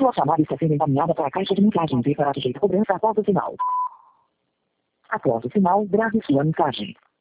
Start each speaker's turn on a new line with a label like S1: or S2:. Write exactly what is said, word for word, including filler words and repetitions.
S1: Sua chamada está sendo encaminhada para a caixa de mensagens e para sujeito cobrança após o sinal. Após o sinal, grave sua mensagem.